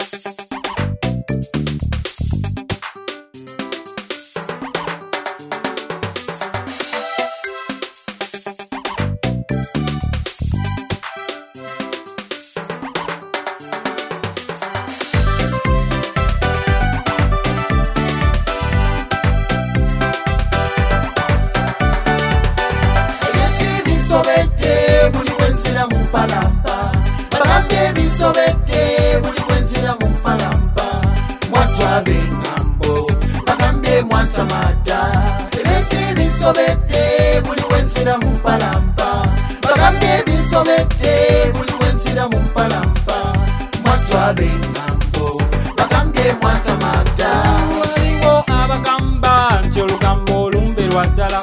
Buli wenzira mumpalampa bagambye bisobedde buli wenzira mumpalampa mwatwabe ngambo bagambye mwantamata ebinsi bisobedde buli wenzira mumpalampa bagambye bisobedde buli wenzira mumpalampa mwatwabe ngambo bagambye mwantamata waliwo abagamba nti olugambo olumberwa ddala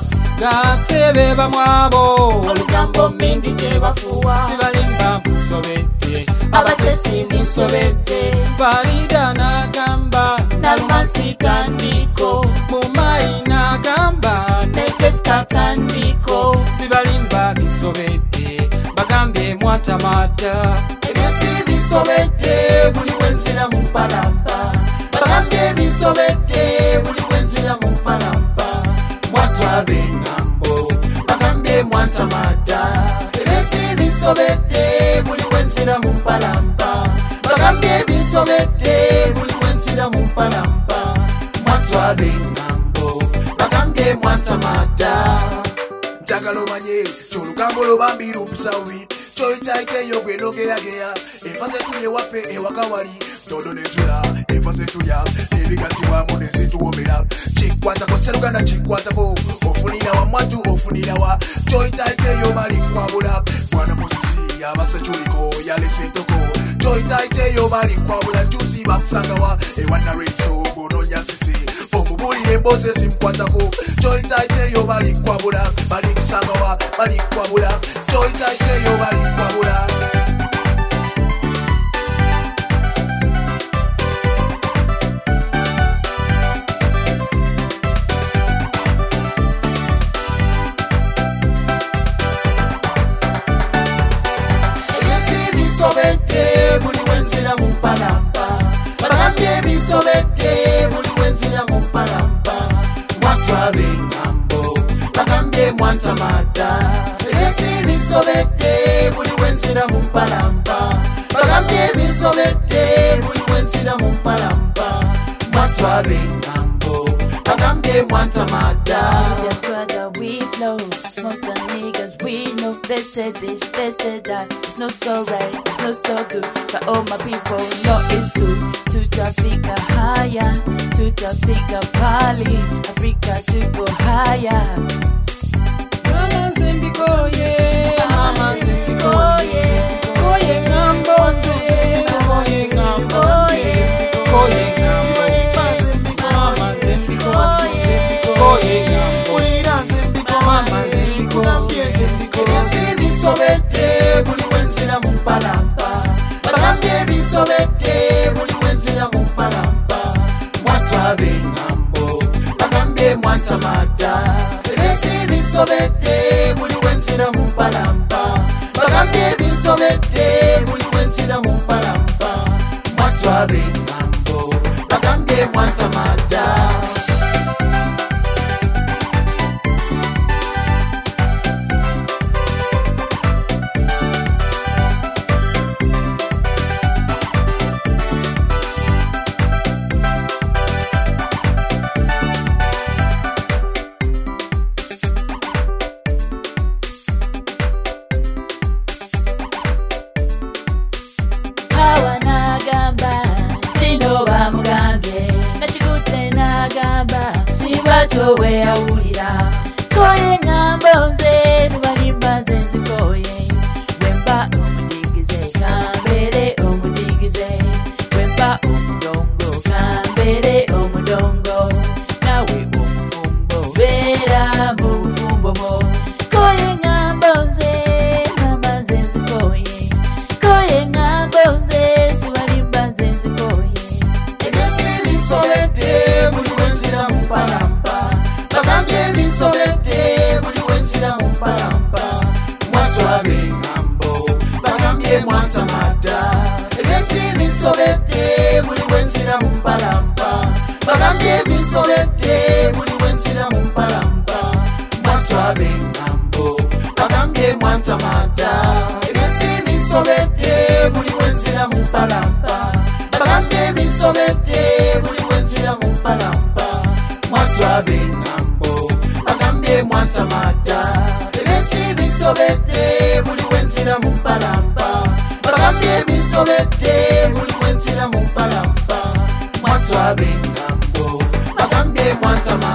gatebe bamwabo olugambo mindi gye bafuwa sibalimba musobedde abatesi musobedde Farida n'agamba nalumansi tandiko Mumayi n'agamba netesika tandiko sibalimba bisobedde bagambye mwatamata ebyensi bisobedde buli wenzira mumpalampa bagambye bisobedde buli wenzira mumpalampa mwatwabe ngambo bagambye mwantamata ebyensi bisobedde buli wenzira mumpalampa bagambye bisobedde buli wenzira mumpalampa mwatwabe ngambo bagambye mwantamata njagala omanye kyolugambo lobambi lumpisawi kyoyitaiteyo gwe nogeyageya enfa zetulya ewaffe ewaka wali todo netula enfa zetulya ebigatibwamu nezituwomera kikwatako seruganda kikwatako ofunira wa mwatu ofunira wa kyoyitaiteyo bali kwabula mwana musisi abaseculiko yalese entoko kyoyitaiteyo bali kwabula njusi bakusangawa ewannareiso gononya sisi omubulire emboozi ezimukwatako kyoyitaiteyo bali kwabula bali kusangawa bali kwabula kyoyitaiteyo bali kwabula bisobedde buli wenzira mumpalampa bagambye bisobedde buli wenzira mumpalampa mwatwabe ngambo bagambye mwantamata ebyensi bisobedde buli wenzira mumpalampa bagambye bisobedde buli wenzira mumpalampa mwatwabe ngambo bagambye mwantamata. We flow, most of niggas we know. They said this, they said that. It's not so right, it's not so good. But all my people know it's good. To Africa higher, to Africa Pali, Africa to go higher. Mama Zimbiko, yeah, Mama Zimbiko, yeah. Koye ngambo, koye ngambo, koye ngambo, Mama Zimbiko, koye ngambo, Mama Zimbiko, ebyensi bisobedde buli wenzira mumpalampa bagambye bisobedde buli wenzira mumpalampa mwatwabe ngambo bagambye mwantamata ebyensi bisobedde buli wenzira mumpalampa bagambye bisobedde buli wenzira mumpalampa mwatwabe ngambo bagambye mwantamata. Towe awulira koye ngambo nze tubalimba nze nzikoye wemba omudigize kambere omudigize wemba omudongo kambere omudongo nawe omufumbo beera mu bufumbo mo koye ngambo nze mama nze nzikoye koye ngambo nze tubalimba nze nzikoye ebyensi bisobedde buli wenzira mumpalampa bagambye bisobedde buli wenzira mumpalampa mwatwabe ngambo bagambye mwantamata ebyensi binsobedde buli wenzira mu mpalampa bagambye binsobedde buli wenzira mu mpalampa mwatwa b'engambo bagambye mwantamada ebyensi binsobedde buli wenzira mu mpalampa bagambye binsobedde buli wenzira mu mpalampa mwatwa b'engambo bagambye mwantamada ebyensi binsobedde buli wenzira mu mpalampa bagambye binsobedde buli wenzira mu mpalampa mwatwa b'engambo bagambye mwantamada